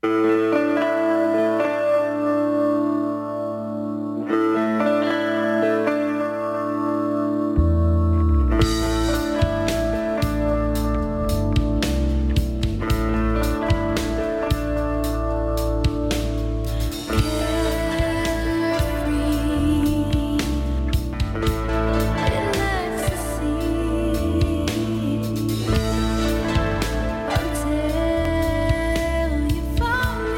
Until you found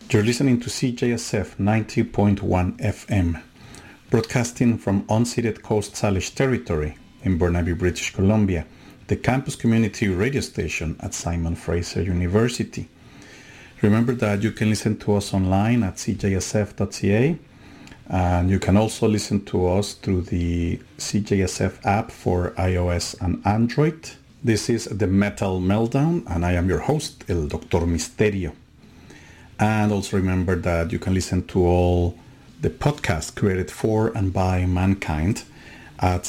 You're listening to CJSF 90.1 FM, broadcasting from unceded Coast Salish territory in Burnaby, British Columbia, the campus community radio station at Simon Fraser University. Remember that you can listen to us online at cjsf.ca, and you can also listen to us through the CJSF app for iOS and Android. This is the Metal Meltdown, and I am your host, El Doctor Misterio. And also remember that you can listen to all the podcasts created for and by mankind at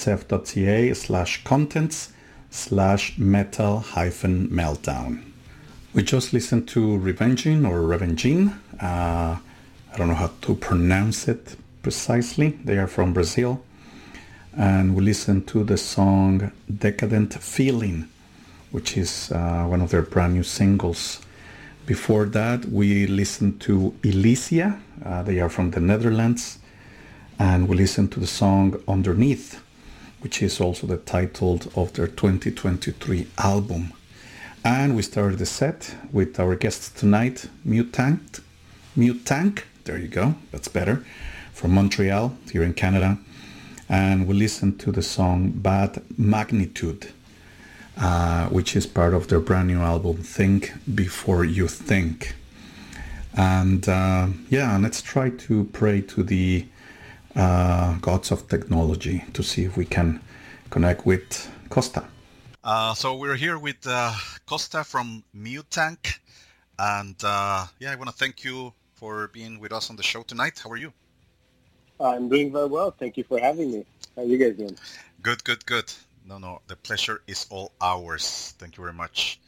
cjsf.ca/contents/metal-meltdown. We just listened to Revenging or Revenging. I don't know how to pronounce it precisely. They are from Brazil. And we listened to the song Decadent Feeling, which is one of their brand new singles. Before that, we listened to Elysia. They are from the Netherlands. And we listened to the song Underneath, which is also the title of their 2023 album. And we started the set with our guests tonight, Mutank, there you go, that's better, from Montreal, here in Canada. And we listened to the song Bad Magnitude, which is part of their brand new album, Think Before You Think. And let's try to pray to the gods of technology to see if we can connect with Costa. So we're here with Costa from Mutank. And I want to thank you for being with us on the show tonight. How are you? I'm doing very well. Thank you for having me. How are you guys doing? Good. No, the pleasure is all ours. Thank you very much.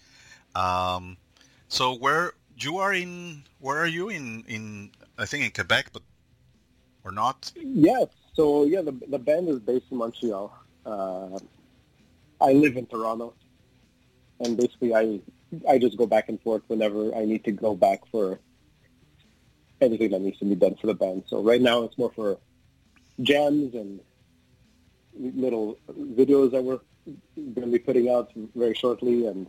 So where are you in I think in Quebec, but or not? Yeah. So the band is based in Montreal. I live in Toronto, and basically I just go back and forth whenever I need to go back for anything that needs to be done for the band. So right now it's more for jams and little videos that we're going to be putting out very shortly, and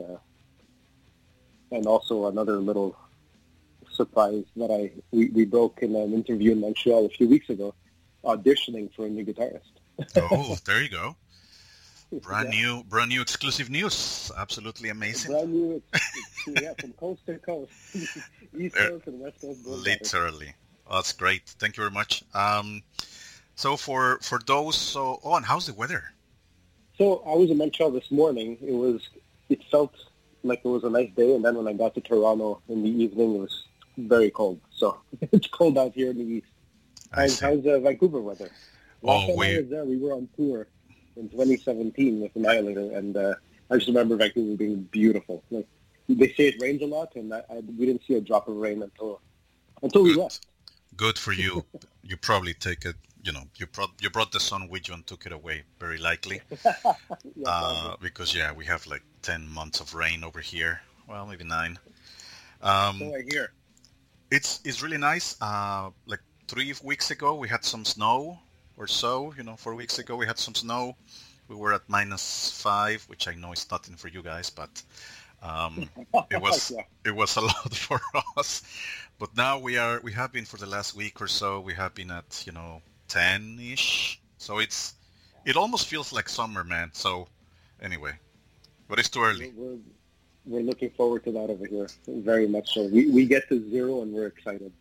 also another little surprise that we broke in an interview in Montreal a few weeks ago, auditioning for a new guitarist. Oh, there you go. Brand new exclusive news. Absolutely amazing. Brand new, from coast to coast. East Coast and West Coast. Literally. Oh, that's great. Thank you very much. So for those, and how's the weather? So I was in Montreal this morning. It felt like it was a nice day, and then when I got to Toronto in the evening, it was very cold. So it's cold out here in the east. How's Vancouver weather? Last time I was there, we were on tour in 2017 with Annihilator, and I just remember Vancouver being beautiful. Like, they say it rains a lot, and we didn't see a drop of rain until we left. Good for you. You probably take it. You brought the sun with you and took it away, very likely. Because we have like 10 months of rain over here. Well, maybe 9. So I hear. It's really nice. Like 3 weeks ago, we had some snow. Or so, 4 weeks ago we had some snow. We were at -5, which I know is nothing for you guys, but it was a lot for us. But now we have been for the last week or so. We have been at 10-ish. So it almost feels like summer, man. So anyway, but it's too early. We're looking forward to that over here, very much so. We get to 0 and we're excited.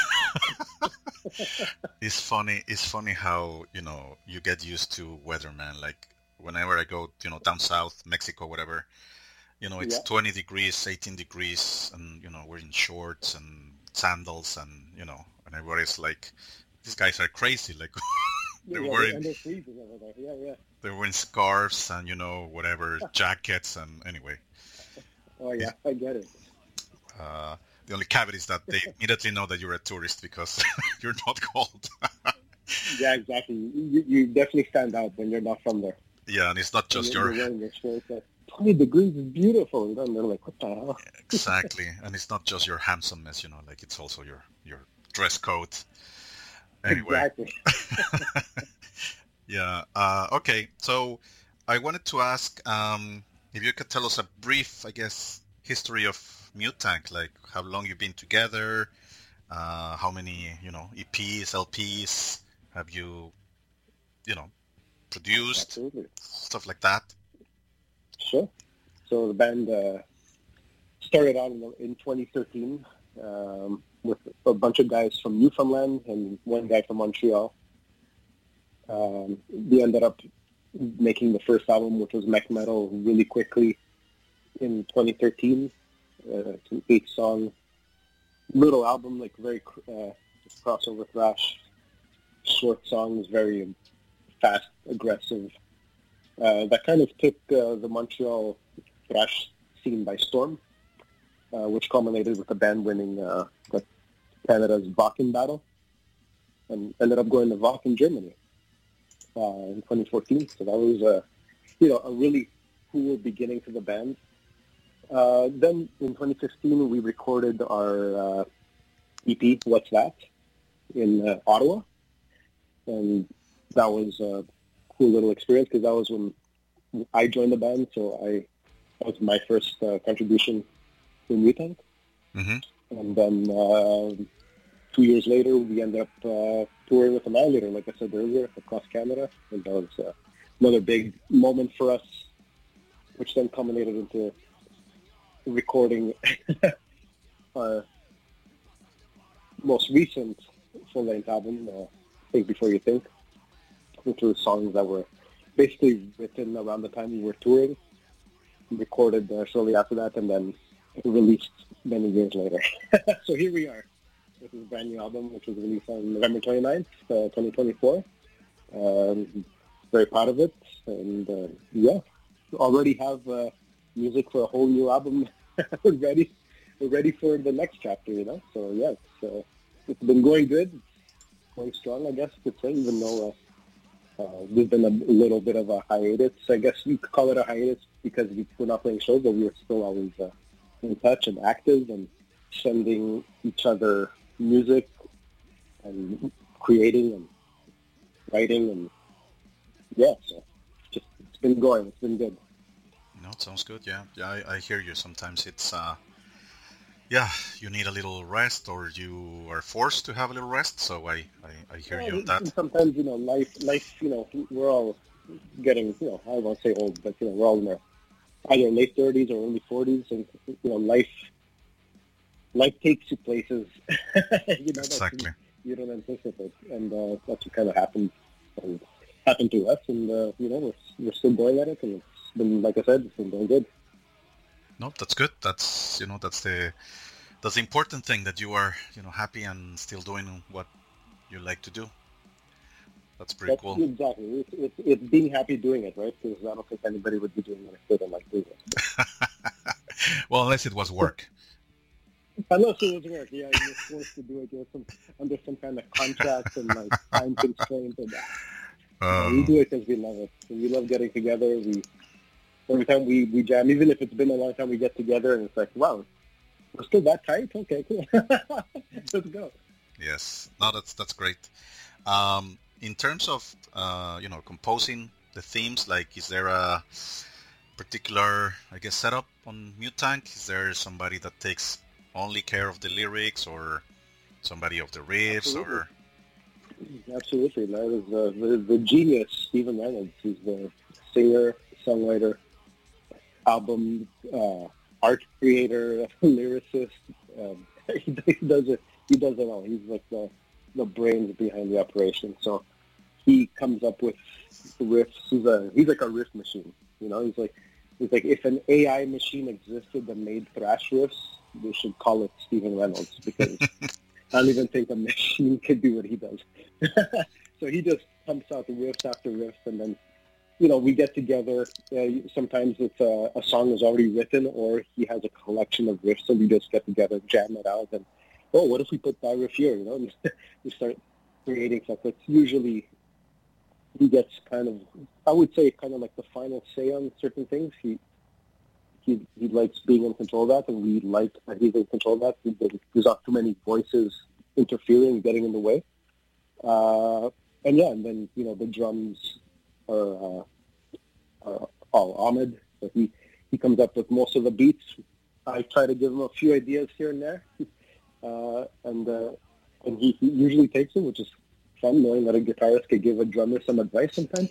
It's funny how you get used to weather, man. Like whenever I go down south, Mexico, whatever, it's 20 degrees, 18 degrees, and we're in shorts and sandals, and and everybody's like, these guys are crazy. Like they're wearing they're wearing scarves and whatever jackets, and anyway. Oh yeah, I get it. The only caveat is that they immediately know that you're a tourist because you're not cold. Yeah, exactly. You definitely stand out when you're not from there. Yeah, and it's not just you're wearing your shorts. 20 degrees is beautiful. And they're like, what the hell? Exactly. And it's not just your handsomeness, like it's also your dress code. Anyway. Exactly. Yeah. Okay. So I wanted to ask if you could tell us a brief, I guess, history of Mutank, like how long you've been together, How many, EPs, LPs have you, produced? Absolutely. Stuff like that. Sure. So the band started out in 2013 with a bunch of guys from Newfoundland and one guy from Montreal. We ended up making the first album, which was Mech Metal, really quickly in 2013. It's an 8-song little album, like very crossover thrash, short songs, very fast, aggressive. That kind of took the Montreal thrash scene by storm, which culminated with the band winning Canada's Wacken battle, and ended up going to Wacken in Germany in 2014. So that was a really cool beginning to the band. Then in 2015 we recorded our EP, What's That, in Ottawa, and that was a cool little experience because that was when I joined the band. So that was my first contribution in Mutant. Mm-hmm. And then 2 years later, we ended up touring with Annihilator, like I said earlier, across Canada. And that was another big moment for us, which then culminated into recording our most recent full-length album, Think Before You Think, which were songs that were basically written around the time we were touring, recorded shortly after that, and then released many years later. So here we are. This is a brand new album, which was released on November 29th, 2024. Very proud of it. And already have music for a whole new album. We're ready for the next chapter, So yeah, it's been going good. It's going strong, I guess you could say, even though we've been a little bit of a hiatus. I guess you could call it a hiatus because we're not playing shows, but we were still always in touch and active and sending each other music and creating and writing, and so it's been going. It's been good. No, it sounds good. Yeah, I hear you. Sometimes it's you need a little rest, or you are forced to have a little rest. So I hear you on that. And sometimes life. We're all getting I won't say old, but we're all in our either late 30s or early 40s, and life takes you places Exactly. that you don't anticipate, and that's what kind of happened to us, and we're still going at it, and it's been, like I said, it's been going good. No, that's good. That's that's the important thing, that you are happy and still doing what you like to do. That's pretty cool. Exactly. It's being happy doing it, right? Because I don't think anybody would be doing it if they don't like doing it. Well, unless it was work. Unless it was work, yeah. You're forced to do it. You're under some kind of contract and time constraint. And we do it because we love it. And we love getting together. Every time we jam, even if it's been a long time, we get together and it's like, wow, we're still that tight? Okay, cool. Let's go. Yes. No, that's great. In terms of composing the themes, like, is there a particular, I guess, setup on Mutank? Is there somebody that takes only care of the lyrics, or somebody of the riffs? Absolutely. That is the genius, Steven Reynolds. He's the singer, songwriter, album art creator, lyricist. He does it. He does it all. He's like the brains behind the operation. So he comes up with riffs. He's like a riff machine. He's like if an AI machine existed that made thrash riffs, they should call it Steven Reynolds, because I don't even think a machine could do what he does. So he just pumps out the riffs after riffs, and then we get together. Sometimes it's a song is already written, or he has a collection of riffs, and we just get together, jam it out, and what if we put that riff here? We start creating stuff. It's usually he gets kind of, I would say, kind of like the final say on certain things. He likes being in control of that, and we like that he's in control of that. There's not too many voices interfering, getting in the way. And then the drums are all Ahmed. So he comes up with most of the beats. I try to give him a few ideas here and there. and he usually takes it, which is fun, knowing that a guitarist could give a drummer some advice sometimes.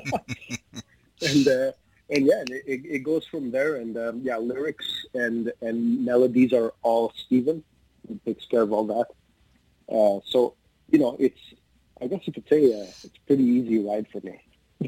and it goes from there. And lyrics and melodies are all Steven. He takes care of all that. So it's, I guess you could say, it's a pretty easy ride for me.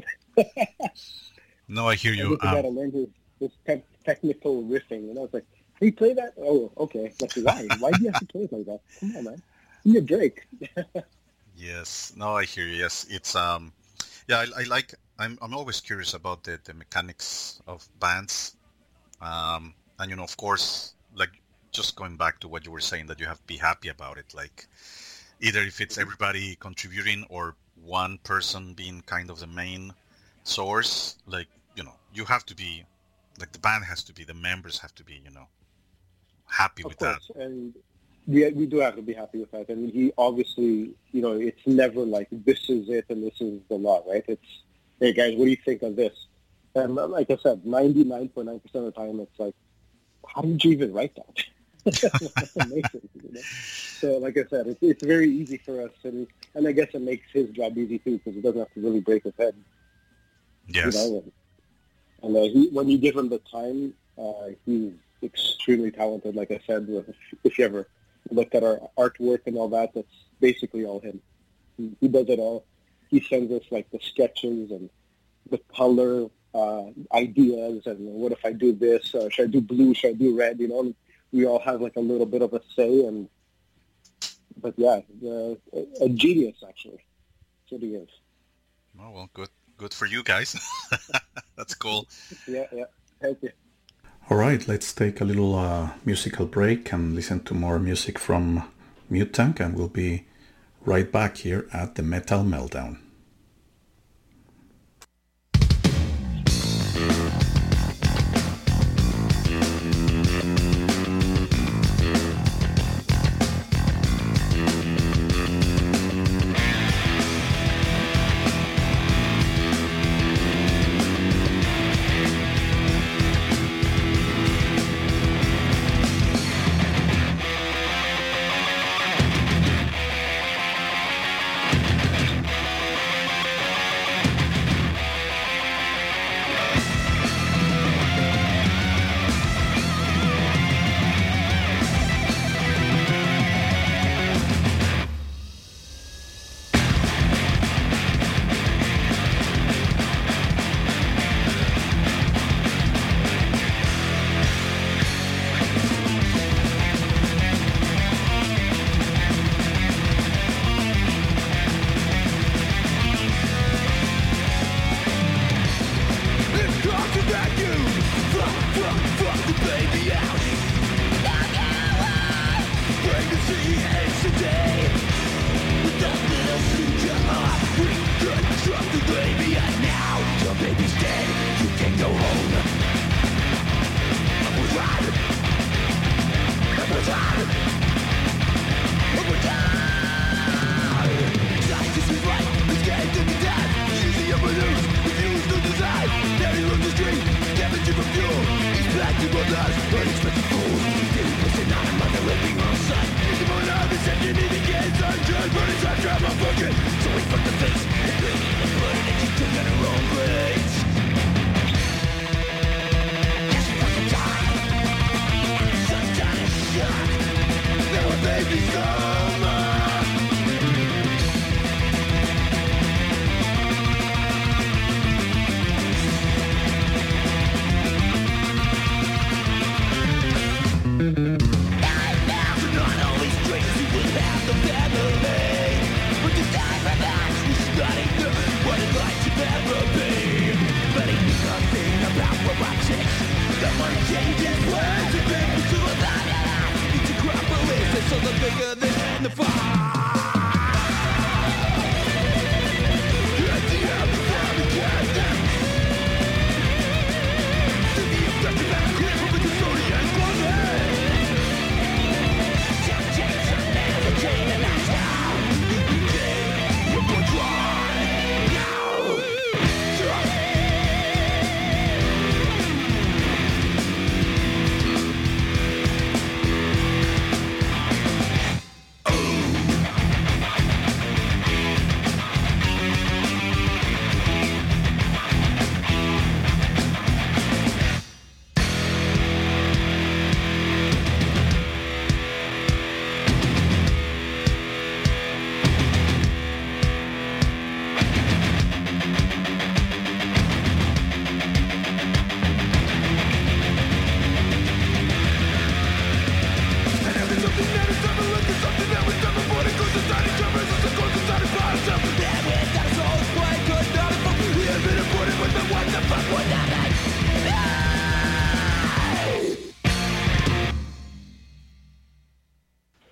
No, I hear you. I got to learn his technical riffing. It's like, hey, play that? Oh, okay. Like, why? Why do you have to play it like that? Come on, man. You're Drake. Yes. No, I hear you. Yes, it's I like. I'm always curious about the mechanics of bands, and of course, like just going back to what you were saying, that you have to be happy about it. Like either if it's everybody contributing or one person being kind of the main source, like you have to be, like the band has to be, the members have to be, happy with that. And we do have to be happy with that. And he obviously, it's never like this is it and this is the law, right? It's, hey guys, what do you think of this? And like I said, 99.9% of the time, it's like, how did you even write that? That's amazing. So like I said, it's very easy for us, and I guess it makes his job easy too, because he doesn't have to really break his head. Yes. And when you give him the time, he's extremely talented. Like I said, if you ever looked at our artwork and all that, that's basically all him. He does it all. He sends us like the sketches and the color ideas, and what if I do this? Should I do blue? Should I do red? We all have like a little bit of a say, but yeah, a genius actually. That's what he is. Oh well, good for you guys. That's cool. Yeah. Thank you. All right, let's take a little musical break and listen to more music from Mute Tank, and we'll be right back here at the Metal Meltdown.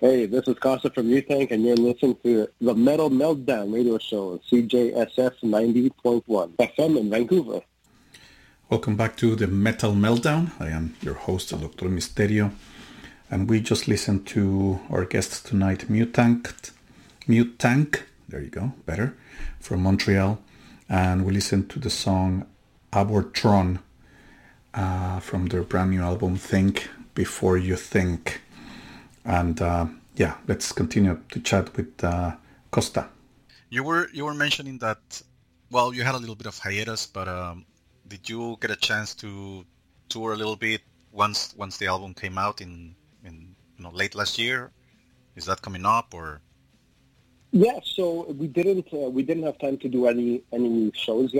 Hey, this is Costa from Mutank, and you're listening to the Metal Meltdown radio show on CJSF 90.1 FM in Vancouver. Welcome back to the Metal Meltdown. I am your host, Dr. Misterio, and we just listened to our guest tonight, Mutank, there you go, better, from Montreal, and we listened to the song Abortron from their brand new album, Think Before You Think. And let's continue to chat with Costa. You were mentioning that, well, you had a little bit of hiatus, but did you get a chance to tour a little bit once the album came out in late last year? Is that coming up or? Yeah, so we didn't have time to do any shows yet.